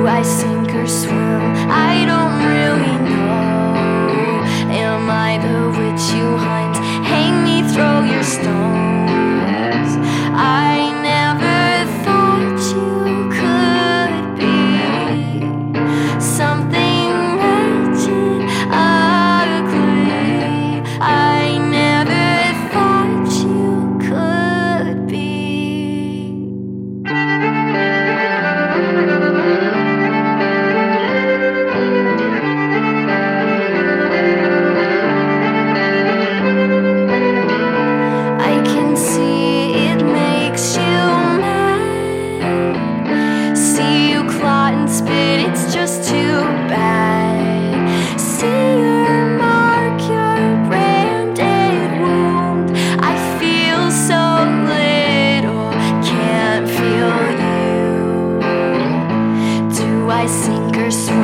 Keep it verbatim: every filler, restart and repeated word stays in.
I sink or swim? I don't really know. Am I the witch you hunt? Hang me, throw your stones. I never thought you could be something wretched, ugly. I never thought you could be. I can see it makes you mad. See you claw and spit, it's just too bad. See your mark, your branded wound. I feel so little, can't feel you. Do I sink or swim?